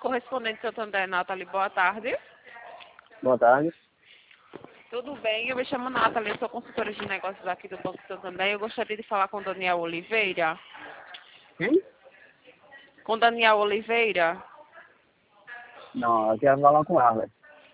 correspondente Santander, Nathalie, boa tarde. Boa tarde. Tudo bem? Eu me chamo Nathalie, eu sou consultora de negócios aqui do Banco Santander. Eu gostaria de falar com Daniel Oliveira. Quem? Com Daniel Oliveira. Não, eu quero falar com o Arley.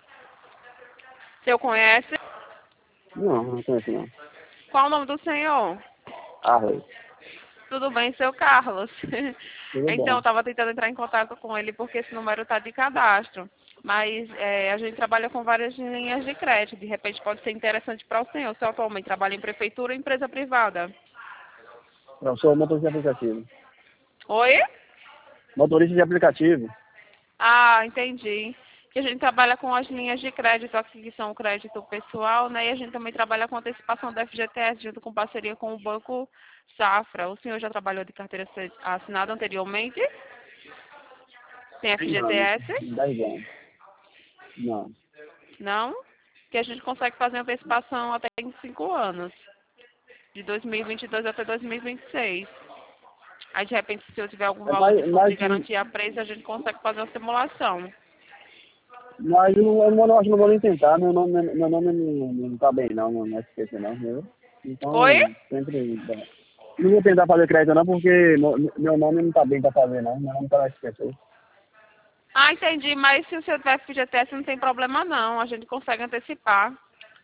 O senhor conhece? Não conheço não. Qual o nome do senhor? Arley. Tudo bem, seu Carlos? Tudo Então, eu bem. estava tentando entrar em contato com ele porque esse número está de cadastro. Mas a gente trabalha com várias linhas de crédito. De repente pode ser interessante para o senhor. O senhor atualmente trabalha em prefeitura ou empresa privada? Eu sou motorista de aplicativo. Oi? Motorista de aplicativo. Ah, entendi. Que a gente trabalha com as linhas de crédito aqui, que são o crédito pessoal, né? E a gente também trabalha com antecipação da FGTS, junto com parceria com o Banco Safra. O senhor já trabalhou de carteira assinada anteriormente? Tem 10 anos. FGTS? 10 anos. Não. Não? Que a gente consegue fazer antecipação até em 5 anos. De 2022 até 2026. Aí, de repente, se eu tiver algum É valor de fundo de mais, garantia presa, a gente consegue fazer uma simulação. mas eu acho que não vou nem tentar. Meu nome não tá bem não, não esqueci não, viu? Oi? Então, sempre... Não vou tentar fazer crédito não, porque meu nome não tá bem pra fazer não. Meu nome tá lá esquecido. Ah, entendi. Mas se o senhor tiver FGTS, não tem problema, não. A gente consegue antecipar.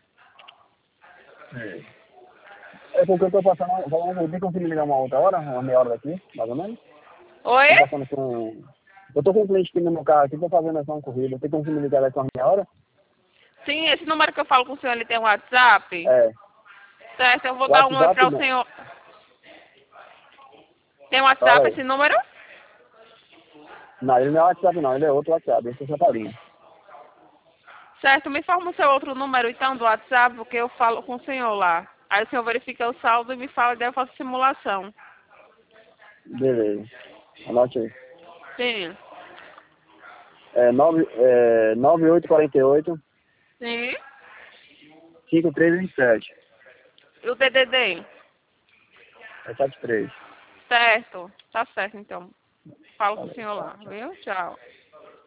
É porque eu tô passando... Tem como você me ligar uma outra hora? Uma meia hora daqui, mais ou menos? Oi? Tô passando com... Eu tô com um cliente aqui no meu carro aqui, tô fazendo essa uma corrida. Tem como você me ligar daqui uma meia hora? Sim, esse número que eu falo com o senhor, ele tem um WhatsApp? É. Certo, eu vou dar um oi WhatsApp para o não. senhor. Tem um Fala WhatsApp aí. esse número? Não, ele não é WhatsApp não, ele é outro WhatsApp, esse é Santa Paulino. Certo, me informa o seu outro número, então, do WhatsApp, porque eu falo com o senhor lá. Aí o senhor verifica o saldo e me fala, daí eu faço simulação. Beleza. Anote aí. Sim. É 9848 Sim. 5327. E o DDD? É 73. Certo. Tá certo, então. Falo com o senhor lá, viu? Tchau.